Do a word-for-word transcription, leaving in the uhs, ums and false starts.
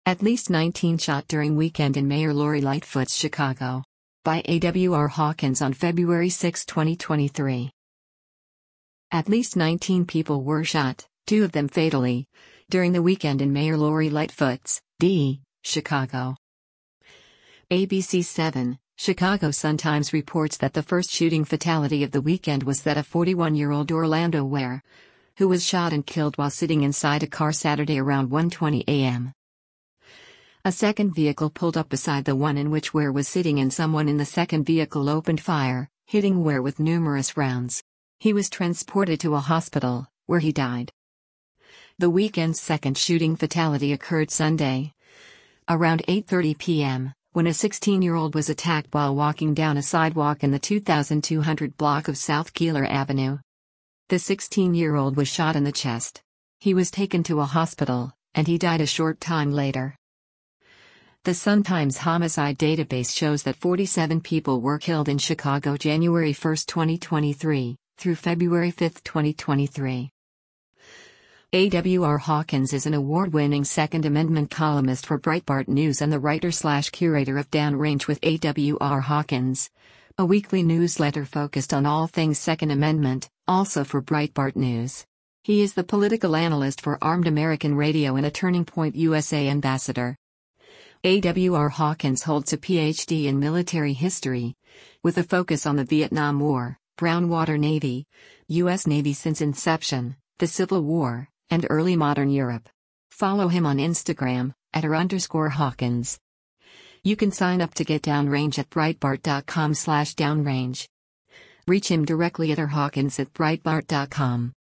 At least nineteen shot during weekend in Mayor Lori Lightfoot's Chicago. By A W R Hawkins on February sixth, twenty twenty-three. At least nineteen people were shot, two of them fatally, during the weekend in Mayor Lori Lightfoot's, D. Chicago. A B C seven, Chicago Sun-Times reports that the first shooting fatality of the weekend was that of forty-one-year-old Orlando Ware, who was shot and killed while sitting inside a car Saturday around one twenty a m A second vehicle pulled up beside the one in which Ware was sitting and someone in the second vehicle opened fire, hitting Ware with numerous rounds. He was transported to a hospital, where he died. The weekend's second shooting fatality occurred Sunday, around eight thirty p m, when a sixteen-year-old was attacked while walking down a sidewalk in the two thousand two hundred block of South Keeler Avenue. The sixteen-year-old was shot in the chest. He was taken to a hospital, and he died a short time later. The Sun-Times homicide database shows that forty-seven people were killed in Chicago January first, twenty twenty-three, through February fifth, twenty twenty-three. A W R Hawkins is an award-winning Second Amendment columnist for Breitbart News and the writer-slash-curator of Downrange with A W R Hawkins, a weekly newsletter focused on all things Second Amendment, also for Breitbart News. He is the political analyst for Armed American Radio and a Turning Point U S A ambassador. A W R Hawkins holds a P H D in military history, with a focus on the Vietnam War, Brown Water Navy, U S Navy since inception, the Civil War, and early modern Europe. Follow him on Instagram, at r underscore Hawkins. You can sign up to get Downrange at breitbart dot com slash downrange. Reach him directly at r hawkins at breitbart dot com.